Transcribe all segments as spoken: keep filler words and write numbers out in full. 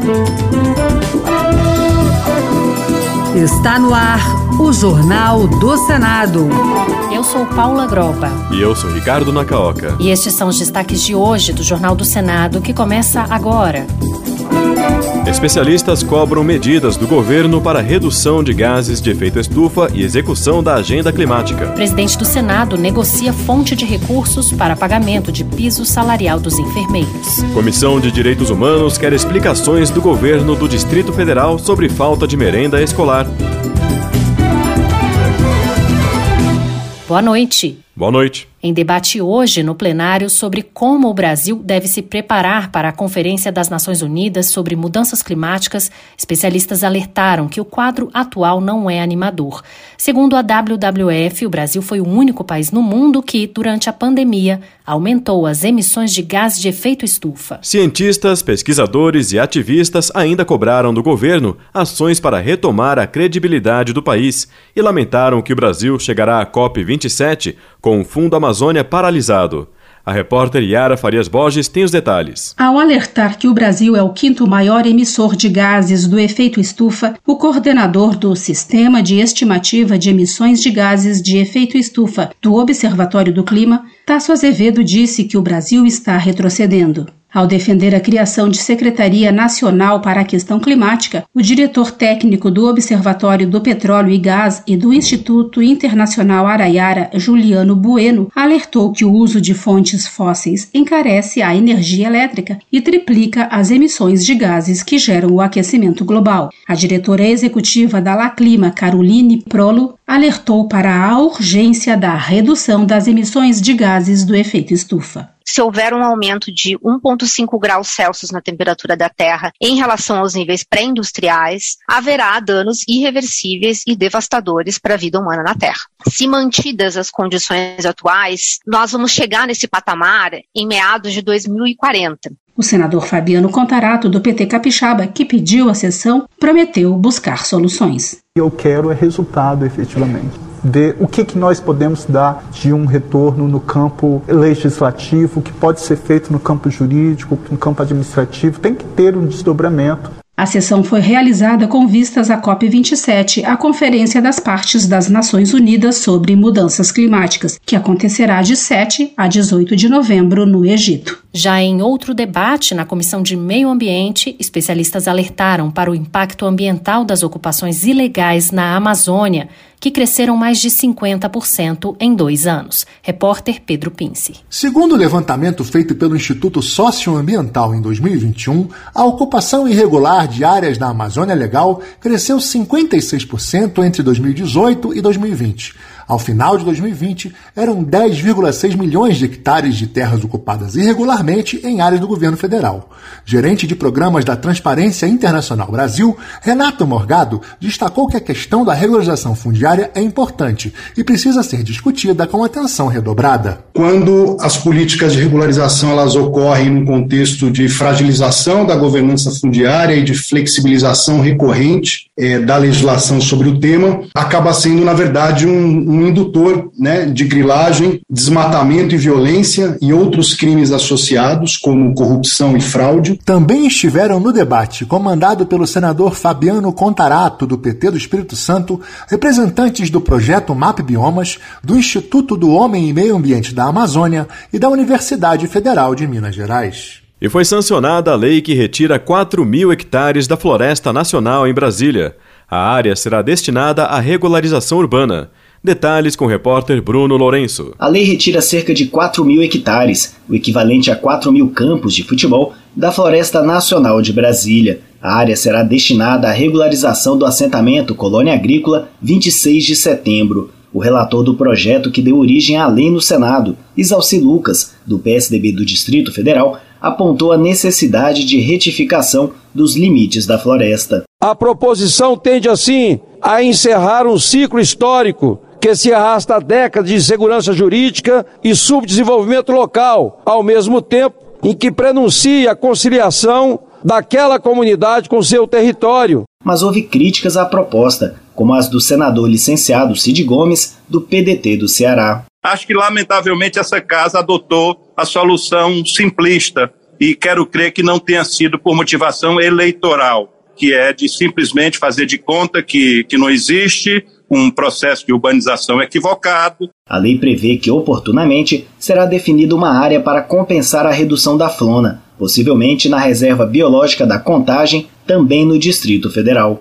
Está no ar o Jornal do Senado. Eu sou Paula Groba. E eu sou Ricardo Nacaoca. E estes são os destaques de hoje do Jornal do Senado, que começa agora. Especialistas cobram medidas do governo para redução de gases de efeito estufa e execução da agenda climática. O presidente do Senado negocia fonte de recursos para pagamento de piso salarial dos enfermeiros. Comissão de Direitos Humanos quer explicações do governo do Distrito Federal sobre falta de merenda escolar. Boa noite. Boa noite. Em debate hoje no plenário sobre como o Brasil deve se preparar para a Conferência das Nações Unidas sobre Mudanças Climáticas, especialistas alertaram que o quadro atual não é animador. Segundo a W W F, o Brasil foi o único país no mundo que, durante a pandemia, aumentou as emissões de gases de efeito estufa. Cientistas, pesquisadores e ativistas ainda cobraram do governo ações para retomar a credibilidade do país e lamentaram que o Brasil chegará à COP vinte e sete com o Fundo Amazônia paralisado. A repórter Yara Farias Borges tem os detalhes. Ao alertar que o Brasil é o quinto maior emissor de gases do efeito estufa, o coordenador do Sistema de Estimativa de Emissões de Gases de Efeito Estufa do Observatório do Clima, Tasso Azevedo disse que o Brasil está retrocedendo. Ao defender a criação de Secretaria Nacional para a Questão Climática, o diretor técnico do Observatório do Petróleo e Gás e do Instituto Internacional Araiara, Juliano Bueno, alertou que o uso de fontes fósseis encarece a energia elétrica e triplica as emissões de gases que geram o aquecimento global. A diretora executiva da Laclima, Caroline Prolo, alertou para a urgência da redução das emissões de gases do efeito estufa. Se houver um aumento de um vírgula cinco graus Celsius na temperatura da Terra em relação aos níveis pré-industriais, haverá danos irreversíveis e devastadores para a vida humana na Terra. Se mantidas as condições atuais, nós vamos chegar nesse patamar em meados de dois mil e quarenta. O senador Fabiano Contarato, do P T Capixaba, que pediu a sessão, prometeu buscar soluções. Eu quero é resultado, efetivamente. Ver o que, que nós podemos dar de um retorno no campo legislativo, que pode ser feito no campo jurídico, no campo administrativo, tem que ter um desdobramento. A sessão foi realizada com vistas à COP vinte e sete, a Conferência das Partes das Nações Unidas sobre Mudanças Climáticas, que acontecerá de sete a dezoito de novembro no Egito. Já em outro debate, na Comissão de Meio Ambiente, especialistas alertaram para o impacto ambiental das ocupações ilegais na Amazônia, que cresceram mais de cinquenta por cento em dois anos. Repórter Pedro Pinci. Segundo o levantamento feito pelo Instituto Socioambiental em dois mil e vinte e um, a ocupação irregular de áreas da Amazônia Legal cresceu cinquenta e seis por cento entre dois mil e dezoito e dois mil e vinte. Ao final de dois mil e vinte, eram dez vírgula seis milhões de hectares de terras ocupadas irregularmente em áreas do governo federal. Gerente de programas da Transparência Internacional Brasil, Renato Morgado, destacou que a questão da regularização fundiária é importante e precisa ser discutida com atenção redobrada. Quando as políticas de regularização elas ocorrem num contexto de fragilização da governança fundiária e de flexibilização recorrente é, da legislação sobre o tema, acaba sendo, na verdade, um um indutor, né, de grilagem, desmatamento e violência e outros crimes associados, como corrupção e fraude. Também estiveram no debate, comandado pelo senador Fabiano Contarato, do P T do Espírito Santo, representantes do projeto MAP Biomas, do Instituto do Homem e Meio Ambiente da Amazônia e da Universidade Federal de Minas Gerais. E foi sancionada a lei que retira quatro mil hectares da Floresta Nacional em Brasília. A área será destinada à regularização urbana. Detalhes com o repórter Bruno Lourenço. A lei retira cerca de quatro mil hectares, o equivalente a quatro mil campos de futebol, da Floresta Nacional de Brasília. A área será destinada à regularização do assentamento Colônia Agrícola vinte e seis de setembro. O relator do projeto que deu origem à lei no Senado, Isalci Lucas, do P S D B do Distrito Federal, apontou a necessidade de retificação dos limites da floresta. A proposição tende, assim, a encerrar um ciclo histórico que se arrasta há décadas de insegurança jurídica e subdesenvolvimento local, ao mesmo tempo em que prenuncia a conciliação daquela comunidade com seu território. Mas houve críticas à proposta, como as do senador licenciado Cid Gomes, do P D T do Ceará. Acho que, lamentavelmente, essa casa adotou a solução simplista e quero crer que não tenha sido por motivação eleitoral, que é de simplesmente fazer de conta que, que não existe um processo de urbanização equivocado. A lei prevê que, oportunamente, será definida uma área para compensar a redução da flora, possivelmente na reserva biológica da Contagem, também no Distrito Federal.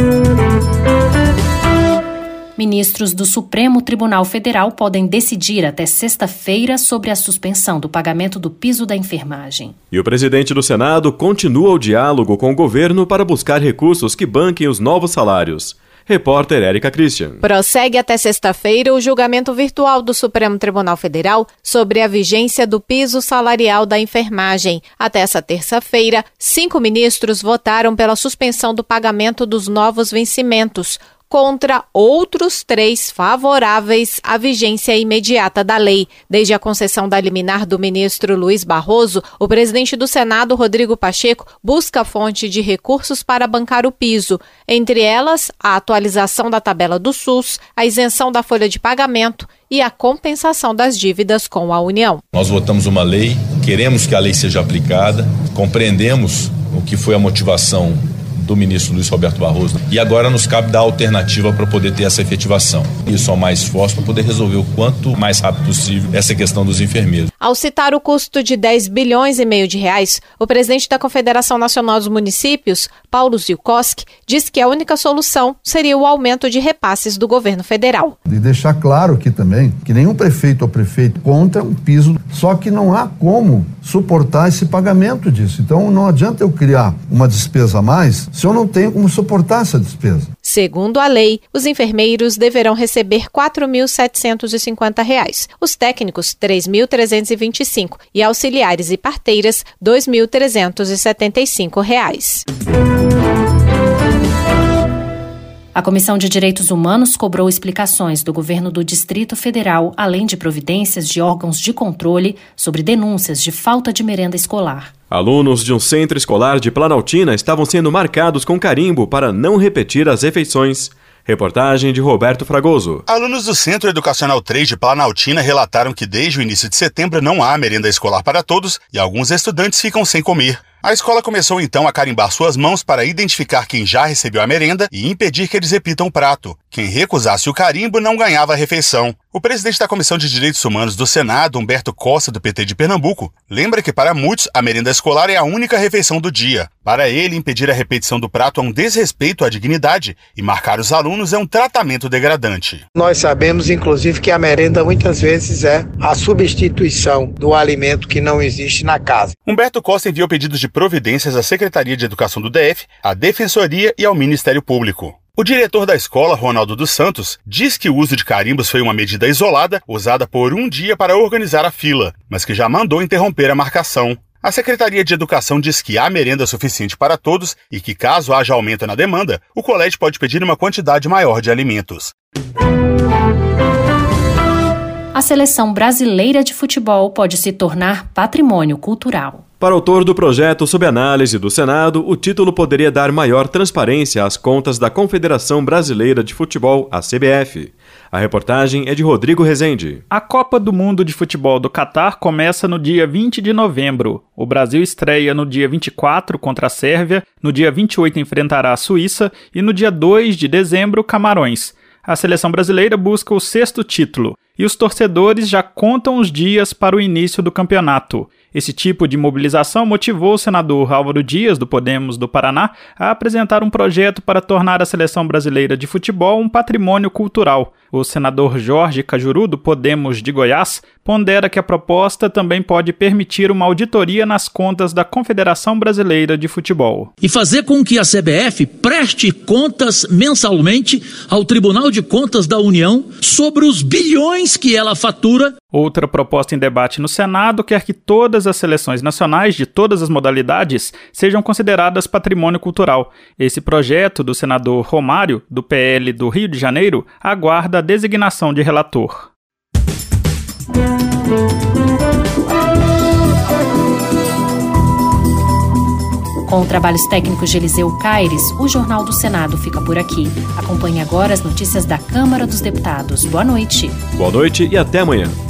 Ministros do Supremo Tribunal Federal podem decidir até sexta-feira sobre a suspensão do pagamento do piso da enfermagem. E o presidente do Senado continua o diálogo com o governo para buscar recursos que banquem os novos salários. Repórter Érica Christian. Prossegue até sexta-feira o julgamento virtual do Supremo Tribunal Federal sobre a vigência do piso salarial da enfermagem. Até essa terça-feira, cinco ministros votaram pela suspensão do pagamento dos novos vencimentos, contra outros três favoráveis à vigência imediata da lei. Desde a concessão da liminar do ministro Luiz Barroso, o presidente do Senado, Rodrigo Pacheco, busca fonte de recursos para bancar o piso. Entre elas, a atualização da tabela do SUS, a isenção da folha de pagamento e a compensação das dívidas com a União. Nós votamos uma lei, queremos que a lei seja aplicada, compreendemos o que foi a motivação do ministro Luiz Roberto Barroso, e agora nos cabe dar alternativa para poder ter essa efetivação. Isso é o mais forte para poder resolver o quanto mais rápido possível essa questão dos enfermeiros. Ao citar o custo de dez bilhões e meio de reais, o presidente da Confederação Nacional dos Municípios, Paulo Zielkowski, disse que a única solução seria o aumento de repasses do governo federal. E deixar claro aqui também que nenhum prefeito ou prefeito contra um piso, só que não há como suportar esse pagamento disso. Então não adianta eu criar uma despesa a mais se eu não tenho como suportar essa despesa. Segundo a lei, os enfermeiros deverão receber quatro mil setecentos e cinquenta reais, os técnicos três mil trezentos e vinte e cinco e auxiliares e parteiras dois mil trezentos e setenta e cinco reais. A Comissão de Direitos Humanos cobrou explicações do governo do Distrito Federal, além de providências de órgãos de controle sobre denúncias de falta de merenda escolar. Alunos de um centro escolar de Planaltina estavam sendo marcados com carimbo para não repetir as refeições. Reportagem de Roberto Fragoso. Alunos do Centro Educacional três de Planaltina relataram que desde o início de setembro não há merenda escolar para todos e alguns estudantes ficam sem comer. A escola começou então a carimbar suas mãos para identificar quem já recebeu a merenda e impedir que eles repitam o prato. Quem recusasse o carimbo não ganhava a refeição. O presidente da Comissão de Direitos Humanos do Senado, Humberto Costa, do P T de Pernambuco, lembra que para muitos a merenda escolar é a única refeição do dia. Para ele, impedir a repetição do prato é um desrespeito à dignidade e marcar os alunos é um tratamento degradante. Nós sabemos, inclusive, que a merenda muitas vezes é a substituição do alimento que não existe na casa. Humberto Costa enviou pedidos de providências à Secretaria de Educação do D F, à Defensoria e ao Ministério Público. O diretor da escola, Ronaldo dos Santos, diz que o uso de carimbos foi uma medida isolada, usada por um dia para organizar a fila, mas que já mandou interromper a marcação. A Secretaria de Educação diz que há merenda suficiente para todos e que, caso haja aumento na demanda, o colégio pode pedir uma quantidade maior de alimentos. A seleção brasileira de futebol pode se tornar patrimônio cultural. Para o autor do projeto sob análise do Senado, o título poderia dar maior transparência às contas da Confederação Brasileira de Futebol, a C B F. A reportagem é de Rodrigo Rezende. A Copa do Mundo de Futebol do Catar começa no dia vinte de novembro. O Brasil estreia no dia vinte e quatro contra a Sérvia, no dia vinte e oito enfrentará a Suíça e no dia dois de dezembro, Camarões. A seleção brasileira busca o sexto título e os torcedores já contam os dias para o início do campeonato. Esse tipo de mobilização motivou o senador Álvaro Dias, do Podemos do Paraná, a apresentar um projeto para tornar a seleção brasileira de futebol um patrimônio cultural. O senador Jorge Cajuru, do Podemos de Goiás, pondera que a proposta também pode permitir uma auditoria nas contas da Confederação Brasileira de Futebol. E fazer com que a C B F preste contas mensalmente ao Tribunal de Contas da União sobre os bilhões que ela fatura. Outra proposta em debate no Senado quer que todas as seleções nacionais de todas as modalidades sejam consideradas patrimônio cultural. Esse projeto do senador Romário, do P L do Rio de Janeiro, aguarda a designação de relator. Com trabalhos técnicos de Eliseu Caires, o Jornal do Senado fica por aqui. Acompanhe agora as notícias da Câmara dos Deputados. Boa noite. Boa noite e até amanhã.